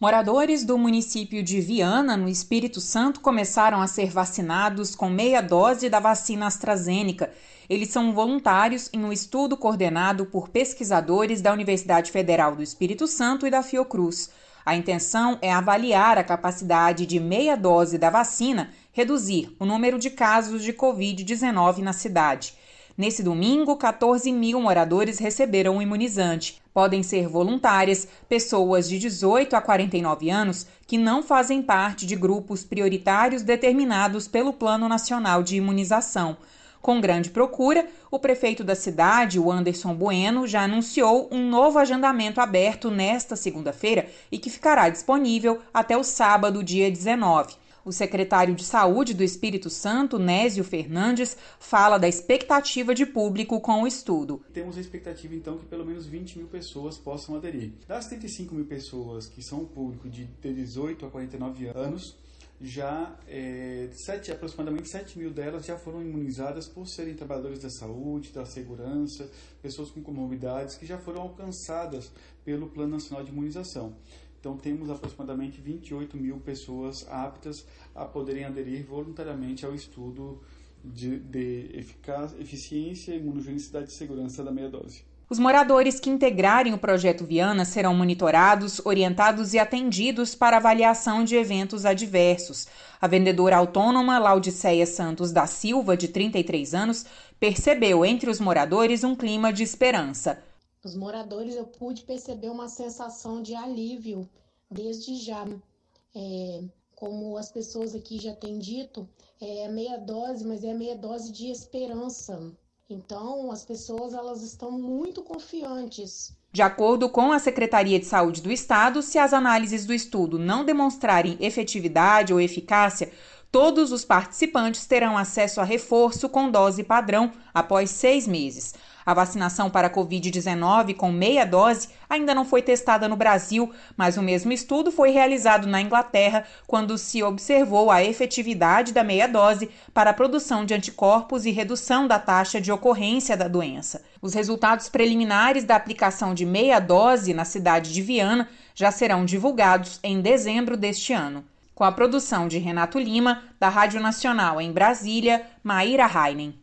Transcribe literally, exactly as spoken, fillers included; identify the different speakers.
Speaker 1: Moradores do município de Viana, no Espírito Santo, começaram a ser vacinados com meia dose da vacina AstraZeneca. Eles são voluntários em um estudo coordenado por pesquisadores da Universidade Federal do Espírito Santo e da Fiocruz. A intenção é avaliar a capacidade de meia dose da vacina reduzir o número de casos de covid dezenove na cidade. Nesse domingo, quatorze mil moradores receberam o imunizante. Podem ser voluntárias pessoas de dezoito a quarenta e nove anos que não fazem parte de grupos prioritários determinados pelo Plano Nacional de Imunização. Com grande procura, o prefeito da cidade, o Anderson Bueno, já anunciou um novo agendamento aberto nesta segunda-feira e que ficará disponível até o sábado, dia dezenove. O secretário de Saúde do Espírito Santo, Nésio Fernandes, fala da expectativa de público com o estudo.
Speaker 2: Temos a expectativa, então, que pelo menos vinte mil pessoas possam aderir. Das trinta e cinco mil pessoas que são o público de dezoito a quarenta e nove anos, já é, sete, aproximadamente sete mil delas já foram imunizadas por serem trabalhadores da saúde, da segurança, pessoas com comorbidades que já foram alcançadas pelo Plano Nacional de Imunização. Então, temos aproximadamente vinte e oito mil pessoas aptas a poderem aderir voluntariamente ao estudo de, de eficácia, eficiência, imunogenicidade e segurança da meia dose.
Speaker 1: Os moradores que integrarem o Projeto Viana serão monitorados, orientados e atendidos para avaliação de eventos adversos. A vendedora autônoma Laudiceia Santos da Silva, de trinta e três anos, percebeu entre os moradores um clima de esperança.
Speaker 3: Os moradores, eu pude perceber uma sensação de alívio desde já. É, como as pessoas aqui já têm dito, é meia dose, mas é meia dose de esperança. Então, as pessoas elas estão muito confiantes.
Speaker 1: De acordo com a Secretaria de Saúde do Estado, se as análises do estudo não demonstrarem efetividade ou eficácia, todos os participantes terão acesso a reforço com dose padrão após seis meses. A vacinação para a covid dezenove com meia dose ainda não foi testada no Brasil, mas o mesmo estudo foi realizado na Inglaterra, quando se observou a efetividade da meia dose para a produção de anticorpos e redução da taxa de ocorrência da doença. Os resultados preliminares da aplicação de meia dose na cidade de Viana já serão divulgados em dezembro deste ano. Com a produção de Renato Lima, da Rádio Nacional em Brasília, Maíra Heinen.